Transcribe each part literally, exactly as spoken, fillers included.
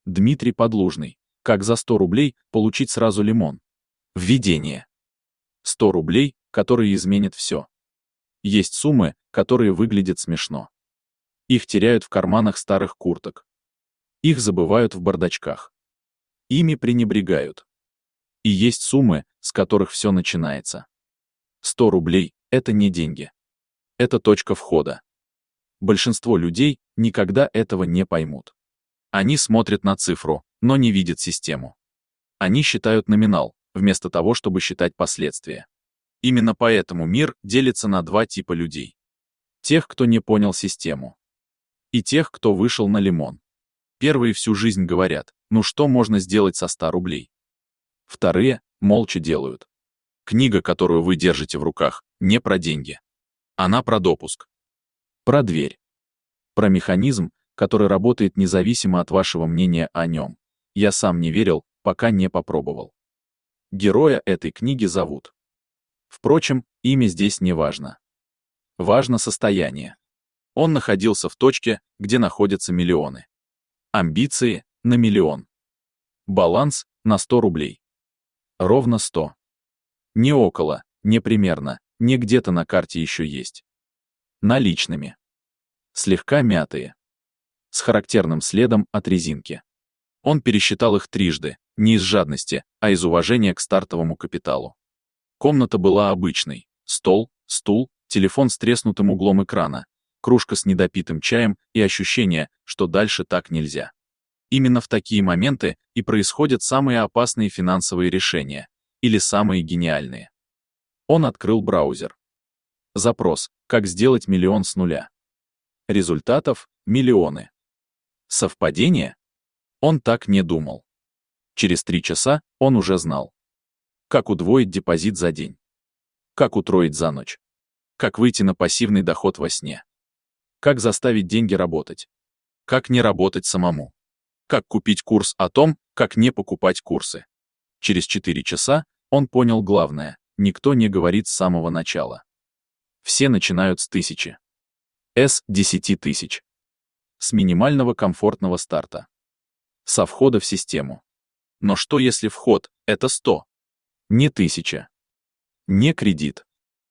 Дмитрий Подлужный. Как за сто рублей получить сразу лимон? Введение. сто рублей, которые изменят все. Есть суммы, которые выглядят смешно. Их теряют в карманах старых курток. Их забывают в бардачках. Ими пренебрегают. И есть суммы, с которых все начинается. сто рублей – это не деньги. Это точка входа. Большинство людей никогда этого не поймут. Они смотрят на цифру, но не видят систему. Они считают номинал, вместо того, чтобы считать последствия. Именно поэтому мир делится на два типа людей. Тех, кто не понял систему. И тех, кто вышел на лимон. Первые всю жизнь говорят, ну что можно сделать со ста рублей? Вторые молча делают. Книга, которую вы держите в руках, не про деньги. Она про допуск. Про дверь. Про механизм, который работает независимо от вашего мнения о нем. Я сам не верил, пока не попробовал. Героя этой книги зовут. Впрочем, имя здесь не важно. Важно состояние. Он находился в точке, где находятся миллионы. Амбиции на миллион. Баланс на сто рублей. Ровно сто. Не около, не примерно, не где-то на карте еще есть. Наличными. Слегка мятые. С характерным следом от резинки. Он пересчитал их трижды, не из жадности, а из уважения к стартовому капиталу. Комната была обычной. Стол, стул, телефон с треснутым углом экрана, кружка с недопитым чаем и ощущение, что дальше так нельзя. Именно в такие моменты и происходят самые опасные финансовые решения, или самые гениальные. Он открыл браузер. Запрос: как сделать миллион с нуля. Результатов — миллионы. Совпадение? Он так не думал. Через три часа он уже знал. Как удвоить депозит за день? Как утроить за ночь? Как выйти на пассивный доход во сне? Как заставить деньги работать? Как не работать самому? Как купить курс о том, как не покупать курсы? Через четыре часа он понял главное: никто не говорит с самого начала. Все начинают с тысячи. С десяти тысяч. С минимального комфортного старта. Со входа в систему. Но что если вход — это сто? Не тысяча. Не кредит.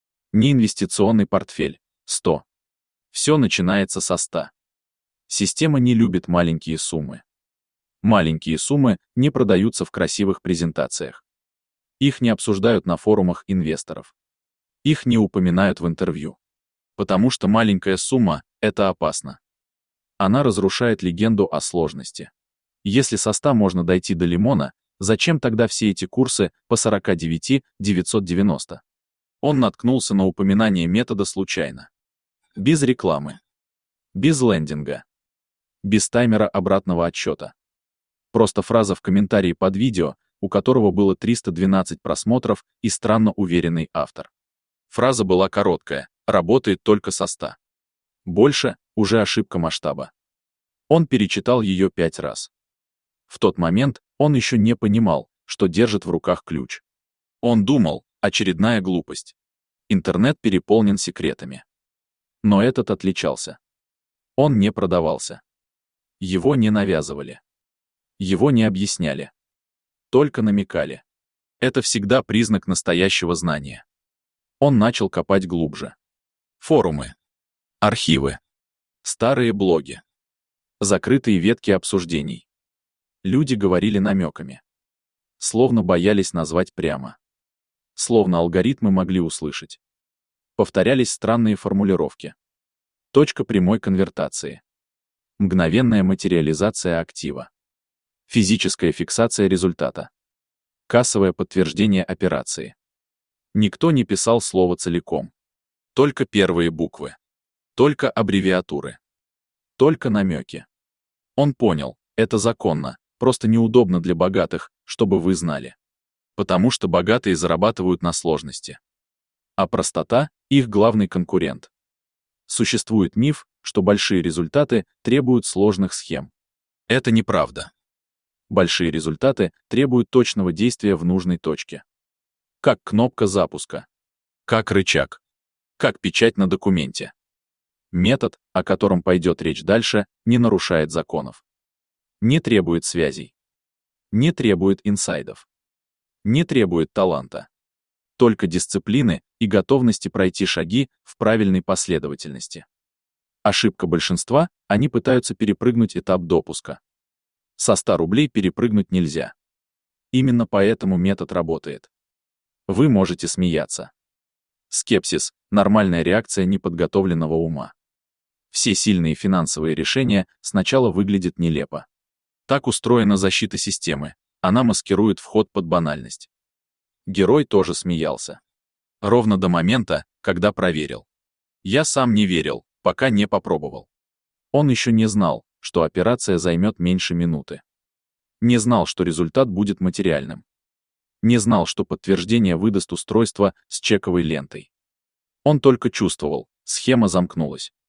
Не инвестиционный портфель. сто. Все начинается со ста. Система не любит маленькие суммы. Маленькие суммы не продаются в красивых презентациях. Их не обсуждают на форумах инвесторов. Их не упоминают в интервью. Потому что маленькая сумма — это опасно. Она разрушает легенду о сложности. Если со ста можно дойти до лимона, зачем тогда все эти курсы по сорок девять тысяч девятьсот девяносто? Он наткнулся на упоминание метода случайно. Без рекламы. Без лендинга. Без таймера обратного отсчета. Просто фраза в комментарии под видео, у которого было триста двенадцать просмотров и странно уверенный автор. Фраза была короткая, работает только со ста. Больше — уже ошибка масштаба. Он перечитал ее пять раз. В тот момент он еще не понимал, что держит в руках ключ. Он думал, очередная глупость. Интернет переполнен секретами. Но этот отличался. Он не продавался. Его не навязывали. Его не объясняли. Только намекали. Это всегда признак настоящего знания. Он начал копать глубже. Форумы. Архивы. Старые блоги. Закрытые ветки обсуждений. Люди говорили намеками. Словно боялись назвать прямо. Словно алгоритмы могли услышать. Повторялись странные формулировки. Точка прямой конвертации. Мгновенная материализация актива. Физическая фиксация результата. Кассовое подтверждение операции. Никто не писал слово целиком. Только первые буквы. Только аббревиатуры. Только намеки. Он понял, это законно, просто неудобно для богатых, чтобы вы знали. Потому что богатые зарабатывают на сложности. А простота — их главный конкурент. Существует миф, что большие результаты требуют сложных схем. Это неправда. Большие результаты требуют точного действия в нужной точке. Как кнопка запуска. Как рычаг. Как печать на документе. Метод, о котором пойдет речь дальше, не нарушает законов. Не требует связей. Не требует инсайдов. Не требует таланта. Только дисциплины и готовности пройти шаги в правильной последовательности. Ошибка большинства – они пытаются перепрыгнуть этап допуска. Со ста рублей перепрыгнуть нельзя. Именно поэтому метод работает. Вы можете смеяться. Скепсис – нормальная реакция неподготовленного ума. Все сильные финансовые решения сначала выглядят нелепо. Так устроена защита системы, она маскирует вход под банальность. Герой тоже смеялся. Ровно до момента, когда проверил. Я сам не верил, пока не попробовал. Он еще не знал, что операция займет меньше минуты. Не знал, что результат будет материальным. Не знал, что подтверждение выдаст устройство с чековой лентой. Он только чувствовал, схема замкнулась.